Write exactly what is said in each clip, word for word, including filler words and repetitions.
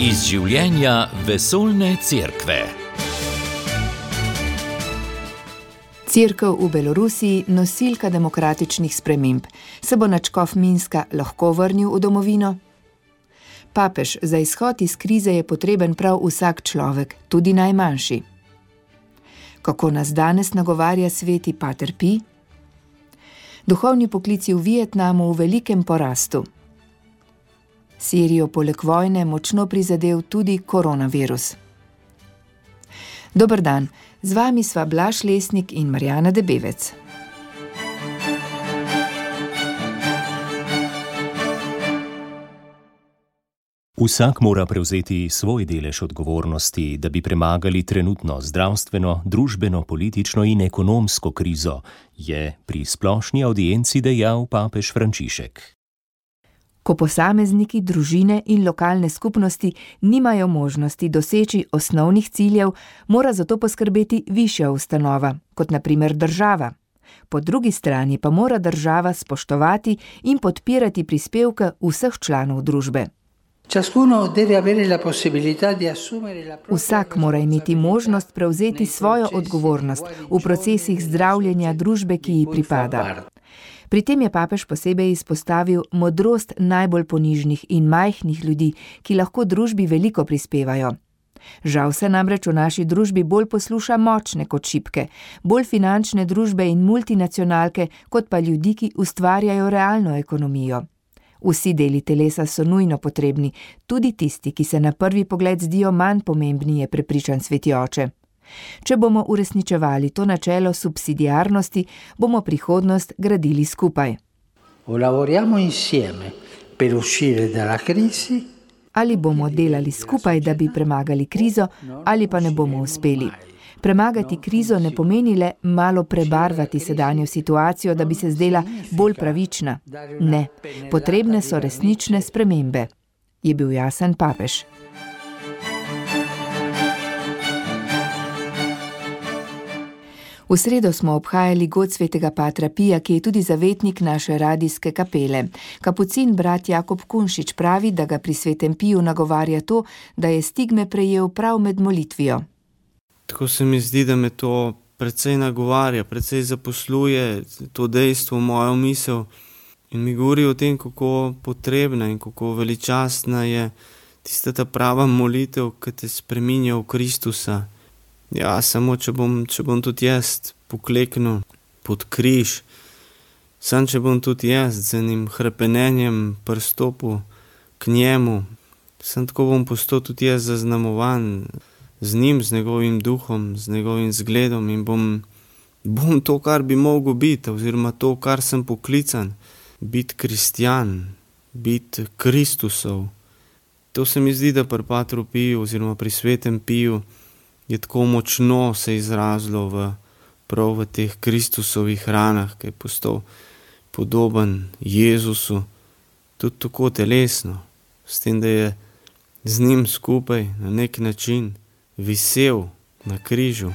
Iz življenja vesoljne cerkve. Cerkev v Belorusiji, nosilka demokratičnih sprememb. Se bo nadškof Minska lahko vrnil v domovino? Papež, za izhod iz krize je potreben prav vsak človek, tudi najmanjši. Kako nas danes nagovarja sveti Pater Pij? Duhovni poklici v Vietnamu v velikem porastu. Sirijo poleg vojne močno prizadel tudi koronavirus. Dober dan, z vami sva Blaž Lesnik in Marjana Debevec. Vsak mora prevzeti svoj delež odgovornosti, da bi premagali trenutno zdravstveno, družbeno, politično in ekonomsko krizo, je pri splošni avdienci dejal papež Frančišek. Ko posamezniki, družine in lokalne skupnosti nimajo možnosti doseči osnovnih ciljev, mora za to poskrbeti višja ustanova, kot na primer država. Po drugi strani pa mora država spoštovati in podpirati prispevke vseh članov družbe. Vsak mora imeti možnost prevzeti svojo odgovornost v procesih zdravljenja družbe, ki ji pripada. Pri tem je papež posebej izpostavil modrost najbolj ponižnih in majhnih ljudi, ki lahko družbi veliko prispevajo. Žal se namreč v naši družbi bolj posluša močne kot šibke, bolj finančne družbe in multinacionalke, kot pa ljudi, ki ustvarjajo realno ekonomijo. Vsi deli telesa so nujno potrebni, tudi tisti, ki se na prvi pogled zdijo manj pomembni, je prepričan sveti oče. Če bomo uresničevali to načelo subsidiarnosti, bomo prihodnost gradili skupaj. Ali bomo delali skupaj, da bi premagali krizo, ali pa ne bomo uspeli. Premagati krizo ne pomeni le malo prebarvati sedanjo situacijo, da bi se zdela bolj pravična. Ne, potrebne so resnične spremembe, je bil jasen papež. V sredo smo obhajali god svetega Patra Pija, ki je tudi zavetnik naše radijske kapele. Kapucin brat Jakob Kunšič pravi, da ga pri svetem Piju nagovarja to, da je stigme prejel prav med molitvijo. Tako se mi zdi, da me to precej nagovarja, precej zaposluje to dejstvo, mojo misel in mi govori o tem, kako potrebna in kako veličastna je tista ta prava molitev, ki te spreminja v Kristusa. Ja, samo če bom, če bom tudi jaz pokleknil pod križ, sam če bom tudi jaz z enim hrepenenjem pristopil k njemu, sam tako bom postal tudi jaz zaznamovan z njim, z njegovim duhom, z njegovim zgledom in bom, bom to, kar bi mogel biti, oziroma to, kar sem poklican, biti kristjan, biti Kristusov. To se mi zdi, da pri Patru Piju oziroma pri svetem Piju je tako močno se izrazilo v, prav v teh Kristusovih ranah, ki je postal podoben Jezusu, tudi tako telesno, s tem, da je z njim skupaj na nek način visel na križu.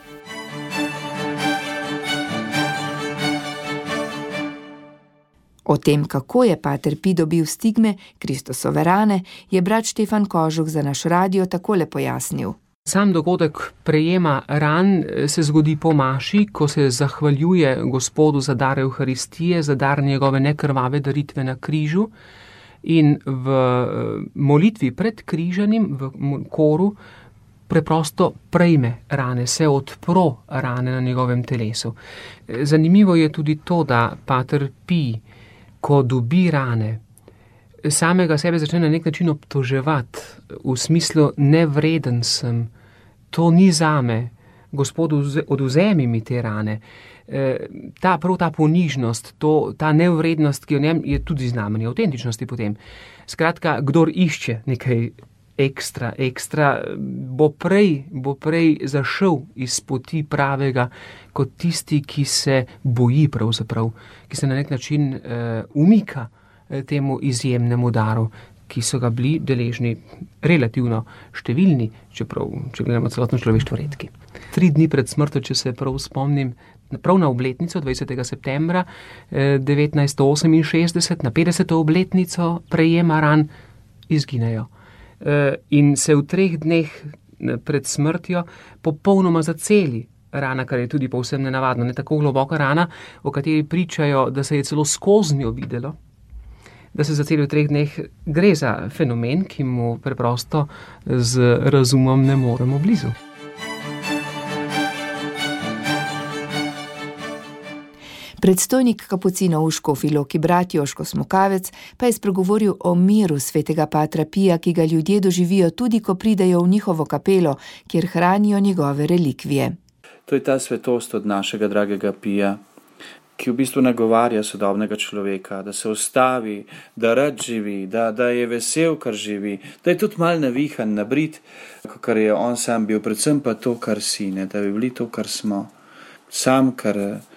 O tem, kako je Pater Pij dobil stigme, Kristusove rane, je brat Štefan Kožuh za naš radio takole pojasnil. Sam dogodek prejema ran se zgodi po maši, ko se zahvaljuje Gospodu za dar Evharistije, za dar njegove nekrvave daritve na križu in v molitvi pred križanim, v koru, preprosto prejme rane, se odpro rane na njegovem telesu. Zanimivo je tudi to, da Pater Pij, ko dobi rane, samega sebe začne na nek način obtoževati, v smislu nevreden sem, to ni zame, Gospod, odvzemi mi te rane. E, ta, prav ta ponižnost, to, ta nevrednost, ki v njem je tudi znamenje avtentičnosti potem. Skratka, kdor išče nekaj ekstra, ekstra, bo prej, bo prej zašel iz poti pravega, kot tisti, ki se boji pravzaprav, ki se na nek način e, umika temu izjemnemu daru, ki so ga bili deležni relativno številni, čeprav, če gledamo celotno človeštvo, redki. Tri dni pred smrtjo, če se prav spomnim, prav na obletnico dvajsetega septembra devetnajststo oseminšestdeset, na petdeseto obletnico prejema ran, izginejo. in se v treh dneh pred smrtjo popolnoma zaceli. Rana, kar je tudi povsem nenavadno, ne tako globoka rana, o kateri pričajo, da se je celo skozi njo videlo, da se zaceli v treh dneh. Gre za fenomen, ki mu preprosto z razumom ne moremo blizu. Predstojnik kapucinov v Škofji Loki brat Joško Smokavec pa je spregovoril o miru svetega patra Pija, ki ga ljudje doživijo tudi, ko pridejo v njihovo kapelo, kjer hranijo njegove relikvije. To je ta svetost od našega dragega Pija, ki v bistvu nagovarja sodobnega človeka, da se ustavi, da rad živi, da, da je vesel, kar živi, da je tudi mal navihan, nabrit, kar je on sam bil, predvsem pa to, kar si, ne, da bi bili to, kar smo. Sam, kar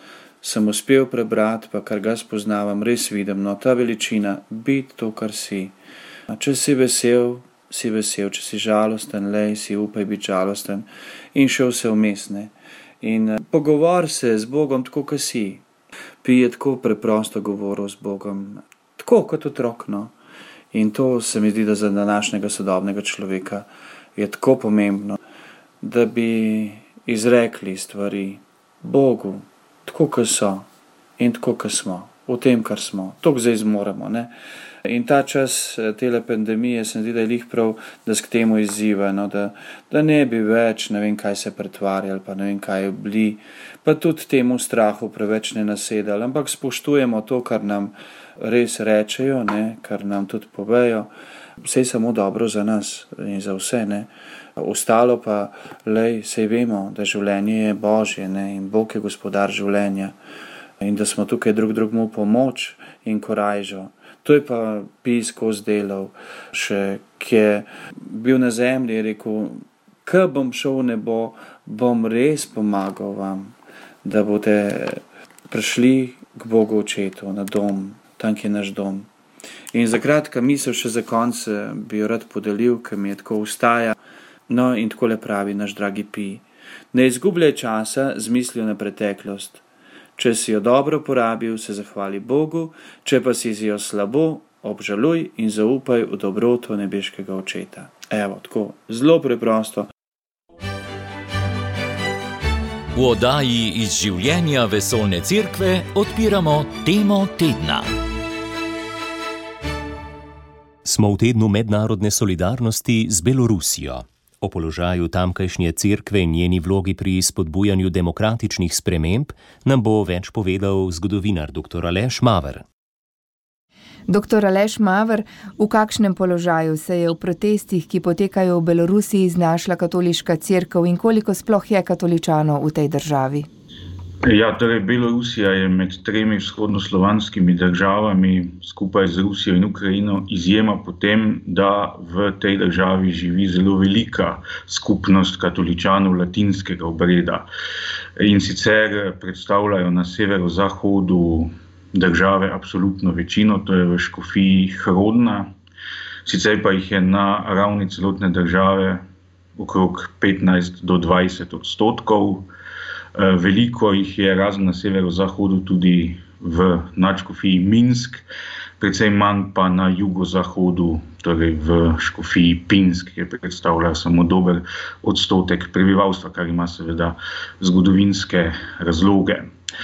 sem uspel prebrati, pa kar ga spoznavam, res vidim, no, ta veličina, biti to, kar si. Če si vesel, si vesel, če si žalosten, lej, si upaj biti žalosten in še vse vmes, ne. In pogovor se z Bogom tako, kot si. Pij je tako preprosto govoril z Bogom, tako kot otrok, no. In to se mi zdi, da za današnjega sodobnega človeka je tako pomembno, da bi izrekli stvari Bogu, tako, kot so in tako, kot smo, v tem, kar smo, toliko zdaj zmoremo, ne. In ta čas tele pandemije se mi zdi, da je lih prav, da se k temu izziva, no, da, da ne bi več, ne vem, kaj se pretvarjali, pa ne vem, kaj bili, pa tudi temu strahu preveč ne nasedali, ampak spoštujemo to, kar nam res rečejo, ne, kar nam tudi povejo, vse je samo dobro za nas in za vse, ne. Ostalo pa, lej, sej vemo, da življenje je Božje, ne, in Bog je gospodar življenja in da smo tukaj drug drugmu pomoč in korajžo. To je pa Pij skozi delal, še ki je bil na zemlji, je rekel, ko bom šel v nebo, bom res pomagal vam, da boste prišli k Bogu očetu na dom, tam, ki je naš dom. In za kratka misel še za konc bi jo rad podelil, ker mi je tako ustaja. No, in tako le pravi naš dragi Pij. Ne izgubljaj časa z mislijo na preteklost. Če si jo dobro porabil, se zahvali Bogu, če pa si jo slabo, obžaluj in zaupaj v dobroto nebeškega očeta. Evo, tako, zelo preprosto. V oddaji iz življenja Vesoljne cerkve odpiramo temo tedna. Smo v tednu mednarodne solidarnosti z Belorusijo. O položaju tamkajšnje cerkve in njeni vlogi pri spodbujanju demokratičnih sprememb nam bo več povedal zgodovinar doktor Aleš Maver. Doktor Aleš Maver, v kakšnem položaju se je v protestih, ki potekajo v Belorusiji, znašla katoliška cerkev in koliko sploh je katoličanov v tej državi? Ja, torej Belorusija je med tremi vzhodnoslovanskimi državami skupaj z Rusijo in Ukrajino izjema po tem, da v tej državi živi zelo velika skupnost katoličanov latinskega obreda. In sicer predstavljajo na severozahodu države absolutno večino, to je v škofiji Hrodna. Sicer pa jih je na ravni celotne države okrog petnajst do dvajset odstotkov. Veliko jih je razen na severozahodu tudi v nadškofiji Minsk, precej manj pa na jugozahodu, torej v škofiji Pinsk, ki predstavlja samo dober odstotek prebivalstva, kar ima seveda zgodovinske razloge.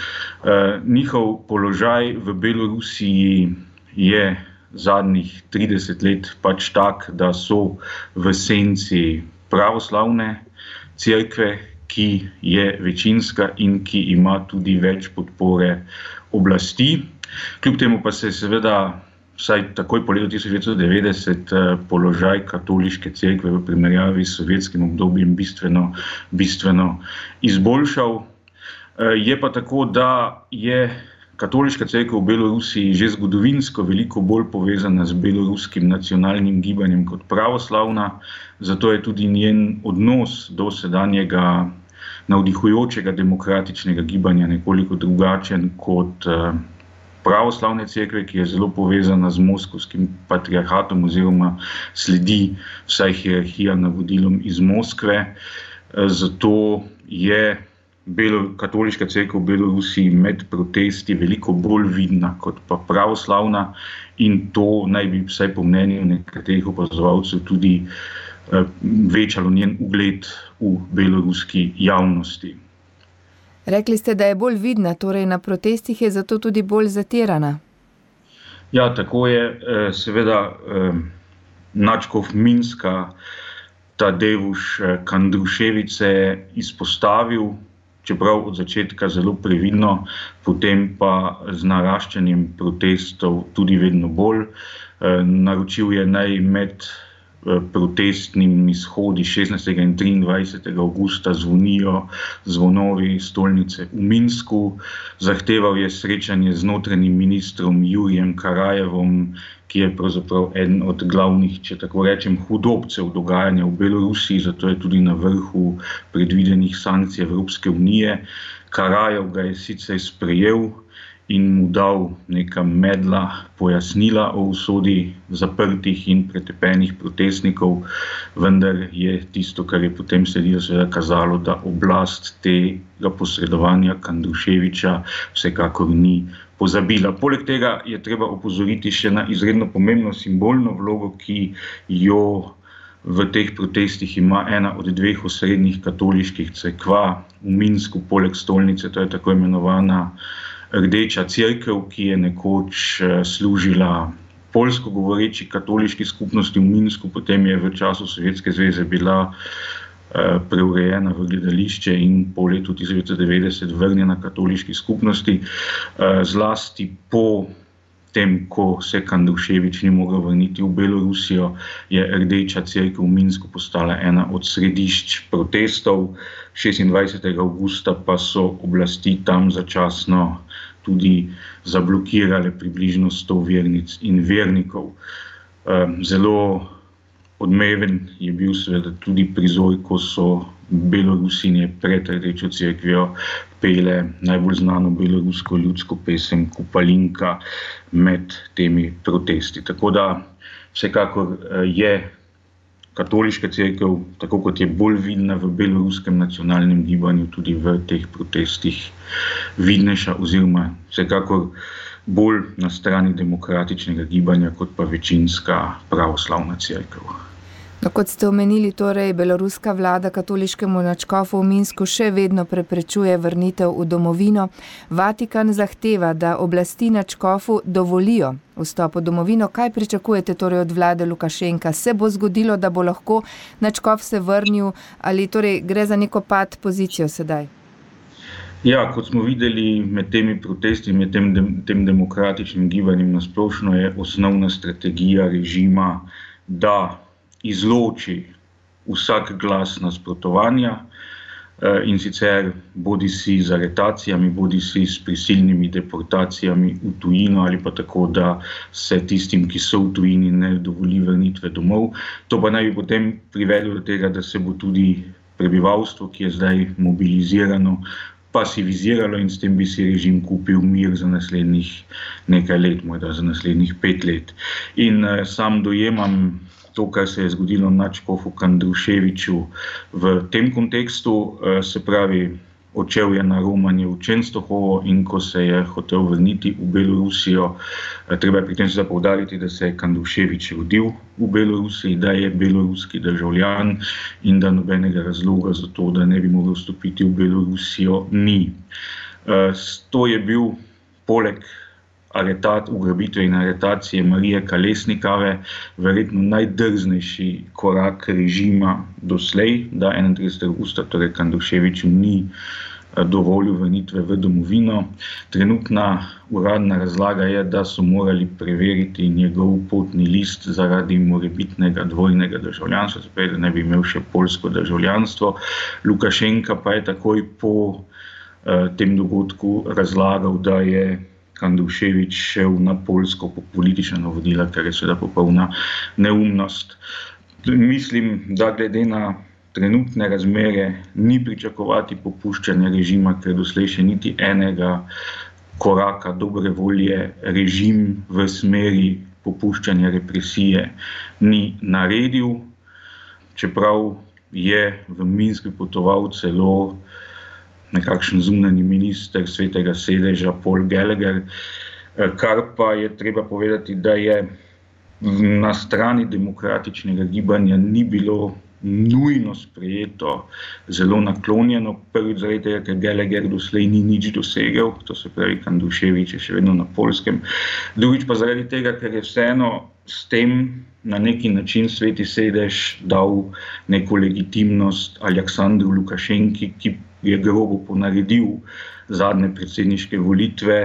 Njihov položaj v Belorusiji je zadnjih trideset let pač tak, da so v senci pravoslavne cerkve, ki je večinska in ki ima tudi več podpore oblasti. Kljub temu pa se je seveda vsaj takoj po letu tisoč devetsto devetdeset položaj katoliške cerkve v primerjavi s sovjetskim obdobjem bistveno, bistveno izboljšal. Je pa tako, da je katoliška cerkev v Belorusiji že zgodovinsko veliko bolj povezana z beloruskim nacionalnim gibanjem kot pravoslavna, zato je tudi njen odnos do sedanjega navdihujočega demokratičnega gibanja nekoliko drugačen kot pravoslavne cerkve, ki je zelo povezana z moskovskim patriarhatom oziroma sledi vsaj hierarhija navodilom iz Moskve. Zato je Belo, katoliška cerkev v Belorusiji med protesti veliko bolj vidna kot pa pravoslavna in to naj bi vsaj po mnenju nekaterih opazovalcev tudi eh, večalo njen ugled v beloruski javnosti. Rekli ste, da je bolj vidna, torej na protestih je zato tudi bolj zatirana. Ja, tako je. Seveda nadškof Minska Tadeusz Kandrušević izpostavil, čeprav od začetka zelo previdno, potem pa z naraščanjem protestov tudi vedno bolj. Naročil je naj med protestnimi shodi šestnajstega in triindvajsetega avgusta zvonijo zvonovi stolnice v Minsku. Zahteval je srečanje z notranjim ministrom Jurijem Karajevom, ki je pravzaprav eden od glavnih, če tako rečem, hudobcev dogajanja v Belorusiji, zato je tudi na vrhu predvidenih sankcij Evropske unije. Karajev ga je sicer sprejel in mu dal neka medla pojasnila o usodi zaprtih in pretepenih protestnikov, vendar je tisto, kar je potem sledilo, seveda kazalo, da oblast tega posredovanja Kandruševića vsekakor ni pozabila. Poleg tega je treba opozoriti še na izredno pomembno simbolno vlogo, ki jo v teh protestih ima ena od dveh osrednjih katoliških cerkva v Minsku, poleg stolnice, to je tako imenovana Rdeča cerkev, ki je nekoč služila poljsko govoreči katoliški skupnosti v Minsku, potem je v času Sovjetske zveze bila preurejena v gledališče in po letu tisoč devetsto devetdeset vrnjena katoliški skupnosti. Zlasti po tem, ko se Kandrušević ni mogel vrniti v Belorusijo, je Rdeča cerkev v Minsku postala ena od središč protestov. šestindvajsetega avgusta pa so oblasti tam začasno tudi zablokirale približno sto vernic in vernikov. Zelo odmeven je bil seveda tudi prizor, ko so Belorusinje pred Rdečo cerkvijo pele najbolj znano belorusko ljudsko pesem Kupalinka med temi protesti. Tako da vsekakor je katoliška cerkev, tako kot je bolj vidna v beloruskem nacionalnem gibanju, tudi v teh protestih vidnejša oziroma vsekakor bolj na strani demokratičnega gibanja kot pa večinska pravoslavna cerkev. No, kot ste omenili, torej beloruska vlada katoliškemu nadškofu v Minsku še vedno preprečuje vrnitev v domovino. Vatikan zahteva, da oblasti nadškofu dovolijo vstop v domovino. Kaj pričakujete torej od vlade Lukašenka? Se bo zgodilo, da bo lahko nadškof se vrnil ali torej gre za neko pad pozicijo sedaj? Ja, kot smo videli med temi protesti, med tem, tem demokratičnim gibanjem nasplošno, je osnovna strategija režima, da izloči vsak glas nasprotovanja in sicer bodi si z aretacijami, bodi si s prisilnimi deportacijami v tujino ali pa tako, da se tistim, ki so v tujini, ne dovoli vrnitve domov. To pa naj bi potem privedlo do tega, da se bo tudi prebivalstvo, ki je zdaj mobilizirano, pasiviziralo in s tem bi si režim kupil mir za naslednjih nekaj let, morda za naslednjih pet let. In uh, sam dojemam to, kar se je zgodilo nadškofu Kandruševiću v tem kontekstu, uh, se pravi, odšel je na romanje v Čenstohovo in ko se je hotel vrniti v Belorusijo, uh, treba je pri tem se poudariti, da se je Kandrušević rodil v Belorusiji, da je beloruski državljan in da nobenega razloga za to, da ne bi mogel vstopiti v Belorusijo, ni. Uh, to je bil poleg aretat, ugrabitve in aretacije Marije Kalesnikave verjetno najdrznejši korak režima doslej, da enaintridesetega avgusta torej Kandruševiću ni dovolil vrnitve v domovino. Trenutna uradna razlaga je, da so morali preveriti njegov potni list zaradi morebitnega dvojnega državljanstva, se pravi, da ne bi imel še poljsko državljanstvo. Lukašenka pa je takoj po uh, tem dogodku razlagal, da je Kandrušević šel na Poljsko po politična navodila, kar je seveda popolna neumnost. Mislim, da glede na trenutne razmere ni pričakovati popuščanja režima, ker doslej še niti enega koraka dobre volje režim v smeri popuščanja represije ni naredil, čeprav je v Minsk potoval celo nekakšen zunanji minister Svetega sedeža Paul Gallagher, kar pa je treba povedati, da je na strani demokratičnega gibanja ni bilo nujno sprejeto, zelo naklonjeno, prvič zaradi tega, ker Gallagher doslej ni nič dosegel, to se pravi, Kandušević je še vedno na Poljskem, drugič pa zaradi tega, ker je vseeno s tem na neki način Sveti sedež dal neko legitimnost Aleksandru Lukašenki, ki je grobo ponaredil zadnje predsedniške volitve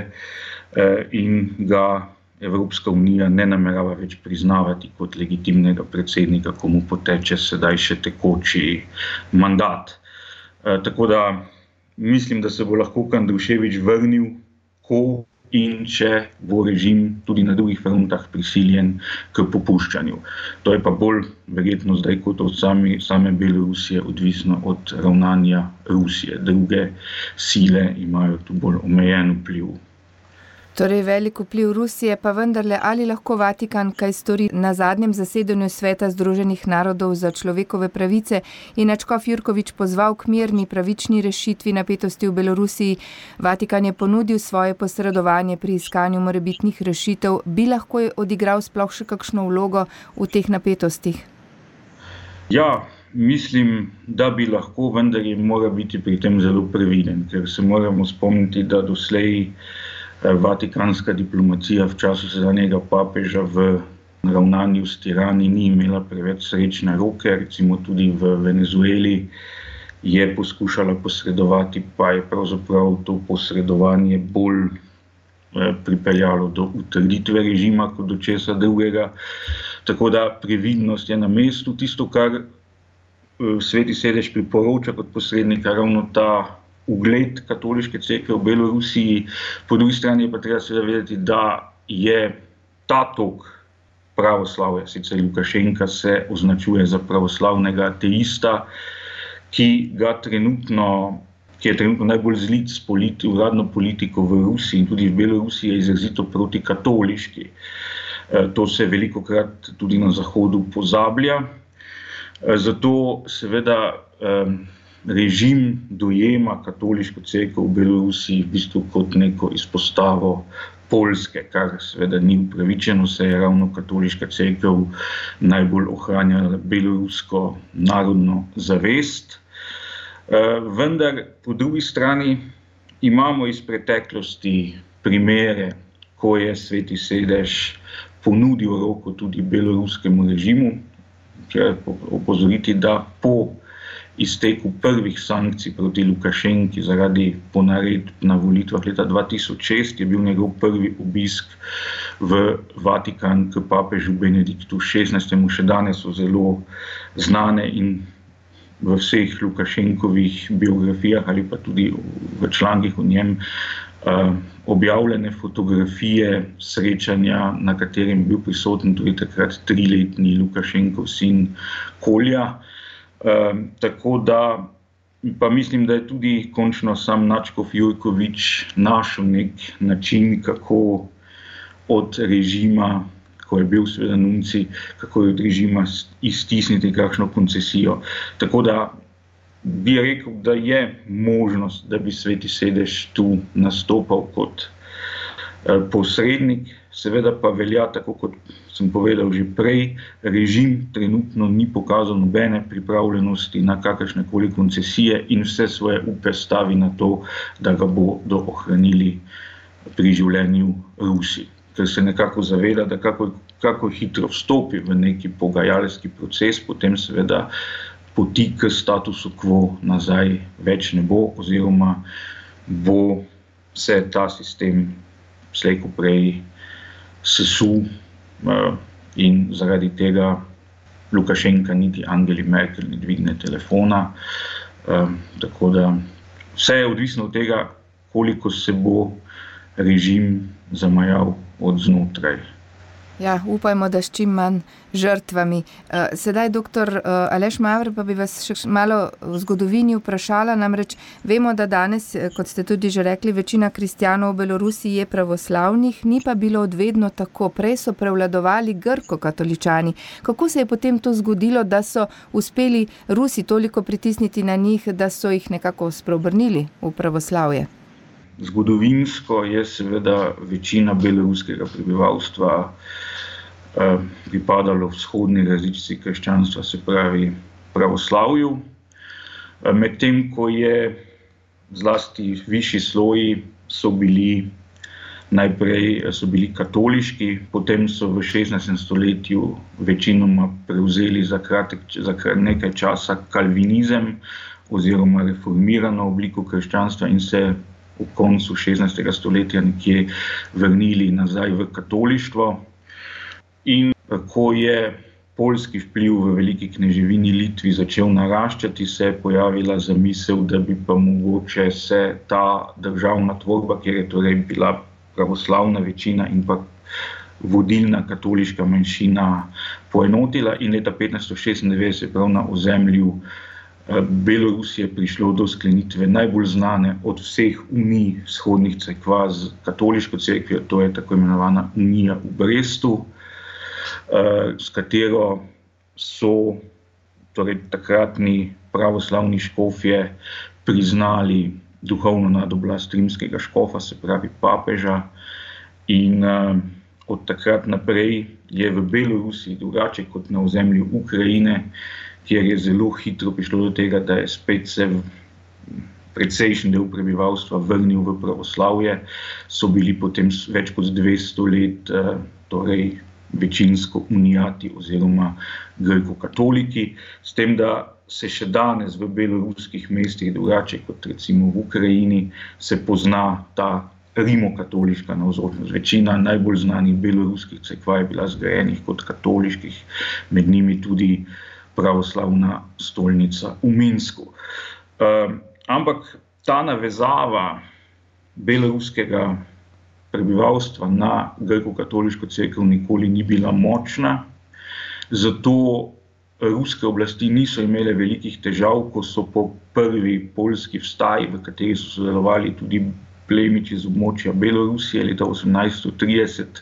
in ga Evropska unija ne namerava več priznavati kot legitimnega predsednika, komu poteče sedaj še tekoči mandat. E, tako da mislim, da se bo lahko Kandušević vrnil, ko in če bo režim tudi na drugih frontah prisiljen k popuščanju. To je pa bolj verjetno zdaj kot od same, same Belorusije odvisno od ravnanja Rusije. Druge sile imajo tu bolj omejen vpliv. Torej velik vpliv Rusije, pa vendarle ali lahko Vatikan kaj stori? Na zadnjem zasedanju Sveta Združenih narodov za človekove pravice je nadškof Jurkovič pozval k mirni, pravični rešitvi napetosti v Belorusiji. Vatikan je ponudil svoje posredovanje pri iskanju morebitnih rešitev. Bi lahko odigral sploh še kakšno vlogo v teh napetostih? Ja, mislim, da bi lahko, vendar je mora biti pri tem zelo previden, ker se moramo spomniti, da doslej vatikanska diplomacija v času sedanjega papeža v ravnanju s tirani ni imela preveč srečne roke, recimo tudi v Venezueli je poskušala posredovati, pa je pravzaprav to posredovanje bolj pripeljalo do utrditve režima kot do česa drugega. Tako da previdnost je na mestu. Tisto, kar Sveti sedež priporoča kot posrednika, ravno ta ugled katoliške cerkve v Belorusiji, po drugi strani je pa treba seveda vedeti, da je ta tok pravoslavja, sicer Lukašenka se označuje za pravoslavnega ateista, ki ga trenutno, ki je trenutno najbolj zlit s politi, uradno politiko v Rusiji in tudi v Belorusiji je izrazito protikatoliški. To se velikokrat tudi na Zahodu pozablja. Zato seveda režim dojema katoliško cerkev v Belorusiji v bistvu kot neko izpostavo Poljske, kar seveda ni upravičeno, se je ravno katoliška cerkev najbolj ohranjala belorusko narodno zavest. Vendar po drugi strani imamo iz preteklosti primere, ko je Sveti sedež ponudil roko tudi beloruskemu režimu. Treba opozoriti, da po izteku prvih sankcij proti Lukašenki zaradi ponaredb na volitvah leta dva tisoč šest je bil njegov prvi obisk v Vatikan k papežu Benediktu šestnajstemu. Še danes so zelo znane in v vseh Lukašenkovih biografijah ali pa tudi v člankih o njem uh, objavljene fotografije srečanja, na katerem je bil prisoten tudi takrat triletni Lukašenkov sin Kolja. Uh, tako da pa mislim, da je tudi končno sam nadškof Jurkovič našel nek način, kako od režima, ko je bil seveda nunci, kako je od režima iztisniti kakšno koncesijo. Tako da bi rekel, da je možnost, da bi Sveti sedež tu nastopal kot uh, posrednik. Seveda pa velja, tako kot sem povedal že prej, režim trenutno ni pokazal nobene pripravljenosti na kakršnekoli koncesije in vse svoje upe stavi na to, da ga bodo ohranili pri življenju Rusi. Ker se nekako zaveda, da kako, kako hitro vstopi v neki pogajalski proces, potem seveda poti k statusu quo nazaj več ne bo, oziroma bo se ta sistem slej ko prej sesul in zaradi tega Lukašenka niti Angeli Merkel ne dvigne telefona. Tako da vse je odvisno od tega, koliko se bo režim zamajal od znotraj. Ja, upajmo, da s čim manj žrtvami. Sedaj, doktor Aleš Mavr, pa bi vas še malo v zgodovini vprašala, namreč vemo, da danes, kot ste tudi že rekli, večina kristjanov v Belorusiji je pravoslavnih, ni pa bilo odvedno tako. Prej so prevladovali grko-katoličani. Kako se je potem to zgodilo, da so uspeli Rusi toliko pritisniti na njih, da so jih nekako spreobrnili v pravoslavje? Zgodovinsko je seveda večina beloruskega prebivalstva eh, pripadalo vzhodni različici krščanstva, se pravi pravoslavju. Eh, Medtem ko je zlasti višji sloji so bili najprej so bili katoliški, potem so v šestnajstem stoletju večinoma prevzeli za, kratek, za nekaj časa kalvinizem oziroma reformirano obliko krščanstva in se v koncu šestnajstega stoletja nekje vrnili nazaj v katolištvo. In ko je poljski vpliv v veliki kneževini Litvi začel naraščati, se je pojavila zamisel, da bi pa mogoče se ta državna tvorba, kjer je torej bila pravoslavna večina in pa vodilna katoliška manjšina, poenotila in leta petnajststo šestindevetdeset prav na ozemlju Belorusije prišlo do sklenitve najbolj znane od vseh unij vzhodnih cerkva z katoliško cerkvijo, to je tako imenovana unija v Brestu, s katero so torej takratni pravoslavni škofje priznali duhovno nadoblast rimskega škofa, se pravi papeža, in od takrat naprej je v Belorusiji drugače kot na ozemlju Ukrajine, kjer je zelo hitro prišlo do tega, da je spet se precejšen del prebivalstva vrnil v pravoslavje, so bili potem več kot dvesto let torej večinsko unijati oziroma grko-katoliki, s tem, da se še danes v beloruskih mestih, drugače kot recimo v Ukrajini, se pozna ta rimokatoliška navzočnost. Večina najbolj znanih beloruskih cerkva je bila zgrajenih kot katoliških, med njimi tudi pravoslavna stolnica v Minsku. Um, ampak ta navezava beloruskega prebivalstva na grko-katoliško cerkev nikoli ni bila močna, zato ruske oblasti niso imele velikih težav, ko so po prvi poljski vstaji, v kateri so sodelovali tudi plemiči z območja Belorusije leta osemnajststo trideset,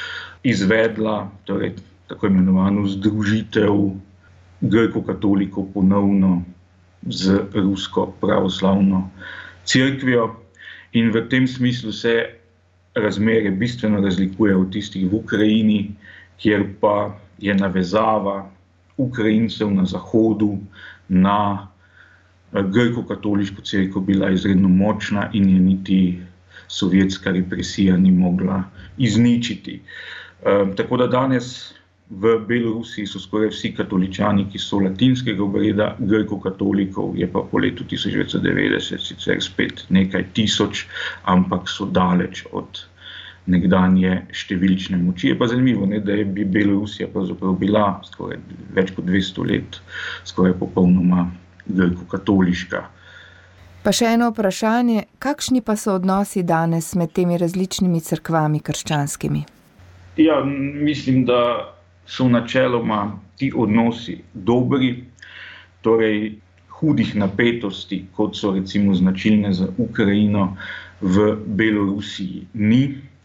izvedla torej, tako imenovano združitev grko-katolikov ponovno z rusko pravoslavno cerkvijo in v tem smislu se razmere bistveno razlikuje od tistih v Ukrajini, kjer pa je navezava Ukrajincev na zahodu na grko-katoliško cerkev bila izredno močna in je niti sovjetska represija ni mogla izničiti. E, tako da danes v Belorusiji so skoraj vsi katoličani, ki so latinskega obreda, grko-katolikov je pa po letu tisoč devetsto devetdeset sicer spet nekaj tisoč, ampak so daleč od nekdanje številčne moči. Je pa zanimivo, ne, da je Belorusija pravzaprav bila skoraj več kot dvesto let skoraj popolnoma grko-katoliška. Pa še eno vprašanje, kakšni pa so odnosi danes med temi različnimi cerkvami krščanskimi? Ja, mislim, da so načeloma ti odnosi dobri, torej hudih napetosti, kot so recimo značilne za Ukrajino, v Belorusiji ni.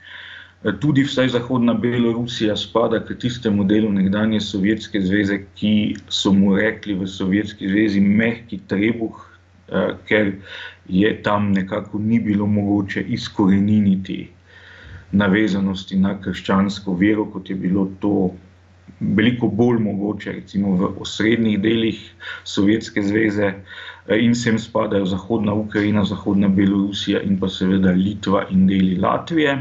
Tudi vsaj zahodna Belorusija spada k tistemu delu nekdanje Sovjetske zveze, ki so mu rekli v Sovjetski zvezi mehki trebuh, ker je tam nekako ni bilo mogoče izkoreniniti navezanosti na krščansko vero, kot je bilo to veliko bolj mogoče recimo v osrednjih delih Sovjetske zveze, in sem spadajo zahodna Ukrajina, zahodna Belorusija in pa seveda Litva in deli Latvije.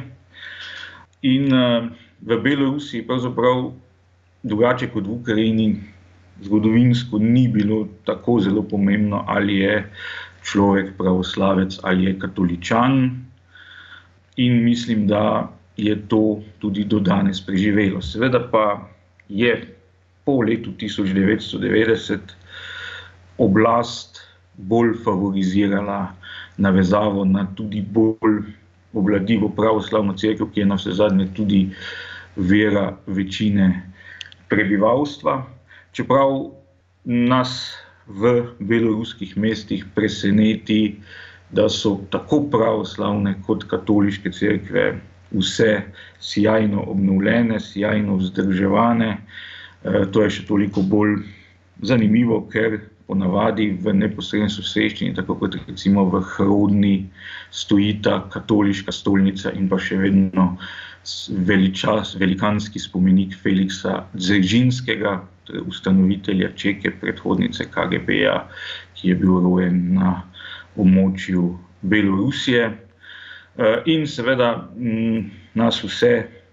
In v Belorusiji pravzaprav drugače kot v Ukrajini zgodovinsko ni bilo tako zelo pomembno, ali je človek pravoslavec ali je katoličan, in mislim, da je to tudi do danes preživelo. Seveda pa je po letu tisoč devetsto devetdeset oblast bolj favorizirala navezavo na tudi bolj obvladljivo pravoslavno cerkev, ki je navsezadnje tudi vera večine prebivalstva. Čeprav nas v beloruskih mestih preseneti, da so tako pravoslavne kot katoliške cerkve vse sijajno obnovljene, sijajno vzdrževane. To je še toliko bolj zanimivo, ker ponavadi v neposredni soseščini, tako kot recimo v Hrodni, stojita katoliška stolnica in pa še vedno veličas, velikanski spomenik Feliksa Dzeržinskega, torej ustanovitelja Čeke, predhodnice K G B-ja, ki je bil rojen na območju Belorusije. In seveda nas vse,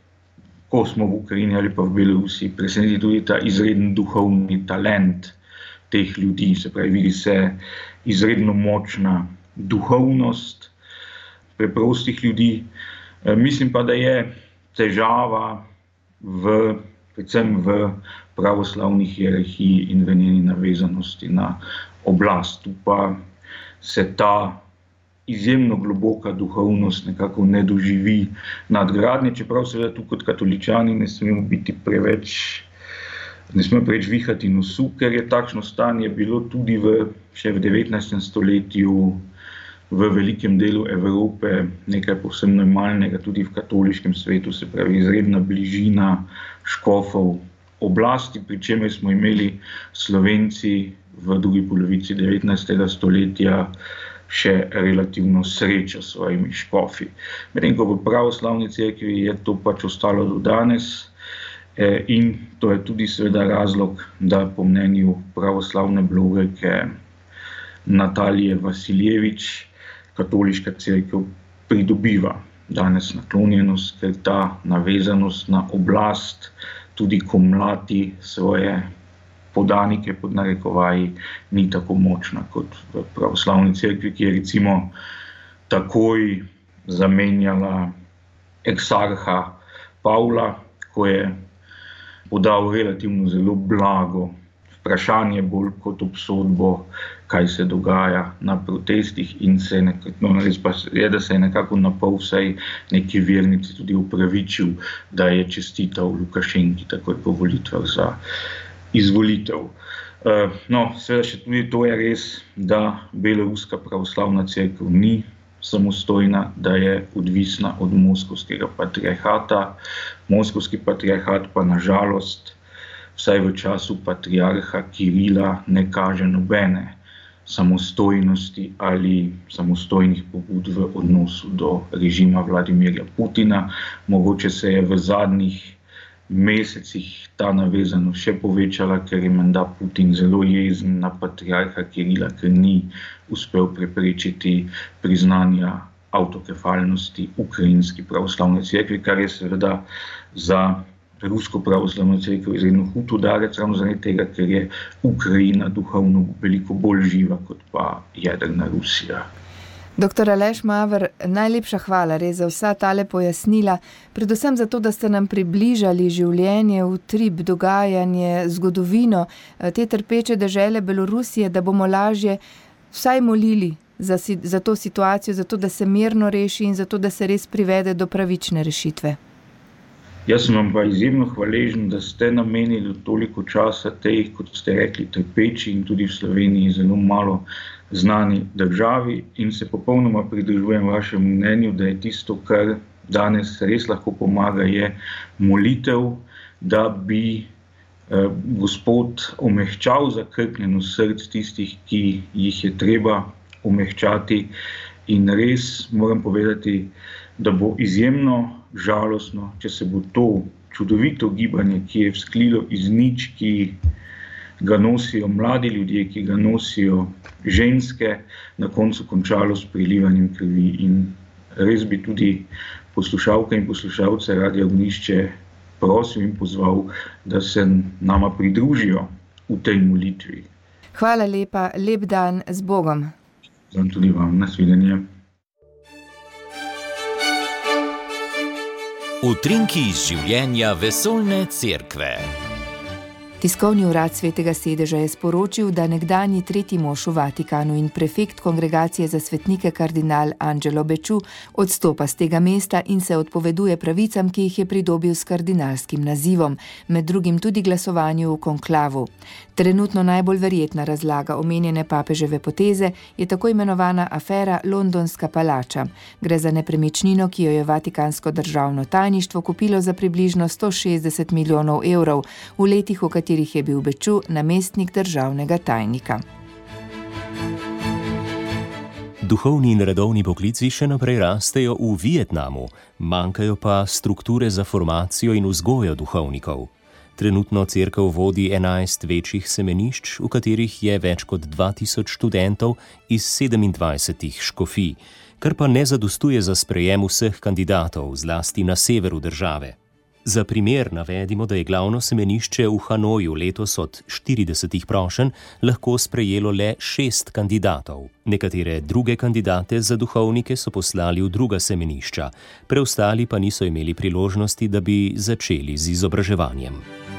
ko smo v Ukrajini ali pa v Belorusiji, preseneti tudi ta izreden duhovni talent teh ljudi, se pravi, vidi se izredno močna duhovnost preprostih ljudi. Mislim pa, da je težava v, predvsem v pravoslavni hierarhiji in v njeni navezanosti na oblast. Tu pa se ta izjemno globoka duhovnost nekako ne doživi nadgradnje, čeprav seveda tu kot katoličani ne smemo biti preveč Ne smemo preveč vihati nosu, ker je takšno stanje bilo tudi v, še v devetnajstem stoletju v velikem delu Evrope nekaj povsem normalnega, tudi v katoliškem svetu, se pravi izredna bližina škofov oblasti, pri čemer smo imeli Slovenci v drugi polovici devetnajstega stoletja še relativno srečo s svojimi škofi. Medtem ko v pravoslavni cerkvi je to pač ostalo do danes. In to je tudi seveda razlog, da po mnenju pravoslavne blogerke Natalije Vasiljevič katoliška cerkev pridobiva danes naklonjenost, ker ta navezanost na oblast, tudi ko mlati svoje podanike pod narekovaji, ni tako močna kot v pravoslavni cerkvi, ki je recimo takoj zamenjala eksarha Pavla, ko je podal relativno zelo blago vprašanje, bolj kot obsodbo, kaj se dogaja na protestih, in se nekako, no, res pa je, da se je nekako napol vsaj neki vernici tudi upravičil, da je čestital Lukašenki takoj po volitvah za izvolitev. No, seveda še tudi to je res, da beloruska pravoslavna cerkev ni samostojna, da je odvisna od moskovskega patriarhata. Moskovski patriarhat pa na žalost, vsaj v času patriarha Kirila, ne kaže nobene samostojnosti ali samostojnih pobud v odnosu do režima Vladimirja Putina. Mogoče se je v zadnjih mesecih ta navezanost še povečala, ker je menda Putin zelo jezen na patriarha Kirila, ker ni uspel preprečiti priznanja avtokefalnosti ukrajinski pravoslavni cerkvi, kar je seveda za rusko pravoslavno cerkev izredno hud udarec, ravno zaradi tega, ker je Ukrajina duhovno veliko bolj živa kot pa jedrna Rusija. Doktor Aleš Maver, najlepša hvala res za vsa tale pojasnila, predvsem zato, da ste nam približali življenje, utrip, dogajanje, zgodovino te trpeče dežele Belorusije, da bomo lažje vsaj molili za, za to situacijo, za to, da se mirno reši in za to, da se res privede do pravične rešitve. Jaz sem vam pa izjemno hvaležen, da ste namenili toliko časa tej, kot ste rekli, trpeči in tudi v Sloveniji zelo malo znani državi, in se popolnoma pridružujem vašemu mnenju, da je tisto, kar danes res lahko pomaga, je molitev, da bi eh, Gospod omehčal zakrknjenost src tistih, ki jih je treba omehčati. In res moram povedati, da bo izjemno žalostno, če se bo to čudovito gibanje, ki je vzklilo iz nič, ki ga nosijo mladi ljudje, ki ga nosijo ženske, na koncu končalo s prilivanjem krvi. In res bi tudi poslušalke in poslušalce Radia Ognišče prosil in pozval, da se nama pridružijo v tej molitvi. Hvala lepa, lep dan, z Bogom. Zam tudi vam, nasvidenje. Utrinki iz življenja vesoljne cerkve. Tiskovni urad Svetega sedeža je sporočil, da nekdanji tretji mož v Vatikanu in prefekt kongregacije za svetnike kardinal Angelo Becciu odstopa z tega mesta in se odpoveduje pravicam, ki jih je pridobil s kardinalskim nazivom, med drugim tudi glasovanju v konklavu. Trenutno najbolj verjetna razlaga omenjene papeževe poteze je tako imenovana afera Londonska palača. Gre za nepremičnino, ki jo je Vatikansko državno tajništvo kupilo za približno sto šestdeset milijonov evrov v letih, v katerih je bil Becciu namestnik državnega tajnika. Duhovni in redovni poklici še naprej rastejo v Vietnamu, manjkajo pa strukture za formacijo in vzgojo duhovnikov. Trenutno cerkev vodi enajst večjih semenišč, v katerih je več kot dva tisoč študentov iz sedemindvajsetih škofij, kar pa ne zadostuje za sprejem vseh kandidatov, zlasti na severu države. Za primer navedimo, da je glavno semenišče v Hanoju letos od štiridesetih prošenj lahko sprejelo le šest kandidatov. Nekatere druge kandidate za duhovnike so poslali v druga semenišča, preostali pa niso imeli priložnosti, da bi začeli z izobraževanjem.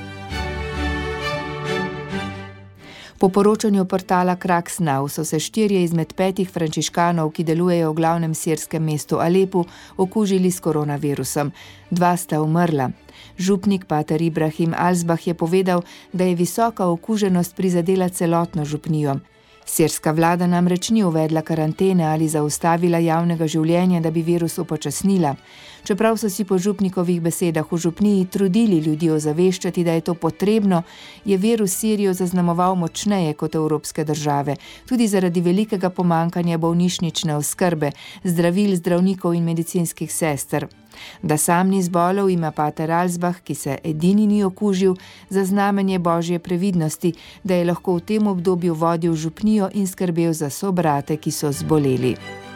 Po poročanju portala Kraks Now so se štirje izmed petih frančiškanov, ki delujejo v glavnem sirskem mestu Alepu, okužili s koronavirusom. Dva sta umrla. Župnik pater Ibrahim Alsbah je povedal, da je visoka okuženost prizadela celotno župnijo. Sirska vlada namreč ni uvedla karantene ali zaustavila javnega življenja, da bi virus upočasnila. Čeprav so si po župnikovih besedah v župniji trudili ljudi ozaveščati, da je to potrebno, je virus Sirijo zaznamoval močneje kot evropske države, tudi zaradi velikega pomankanja bolnišnične oskrbe, zdravil, zdravnikov in medicinskih sester. Da sam ni zbolel, ima pater Alsbah, ki se edini ni okužil, za znamenje božje previdnosti, da je lahko v tem obdobju vodil župnijo in skrbel za sobrate, ki so zboleli.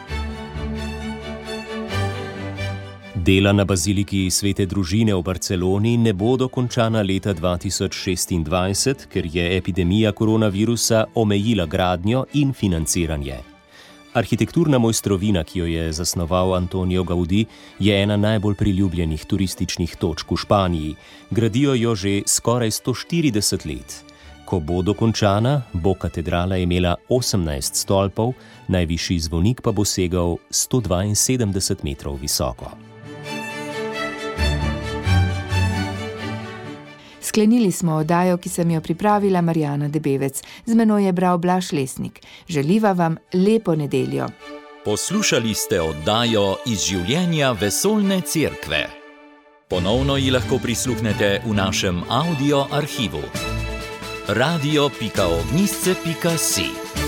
Dela na baziliki Svete družine v Barceloni ne bodo končana leta dva tisoč šestindvajset, ker je epidemija koronavirusa omejila gradnjo in financiranje. Arhitekturna mojstrovina, ki jo je zasnoval Antonio Gaudí, je ena najbolj priljubljenih turističnih točk v Španiji. Gradijo jo že skoraj sto štirideset let. Ko bo dokončana, bo katedrala imela osemnajst stolpov, najvišji zvonik pa bo segal sto dvainsedemdeset metrov visoko. Sklenili smo oddajo, ki sem jo pripravila Marjana Debevec. Z menoj je bral Blaž Lesnik. Želiva vam lepo nedeljo. Poslušali ste oddajo iz življenja Vesoljne cerkve. Ponovno ji lahko prisluhnete v našem audio arhivu. radio pika ognjišče pika si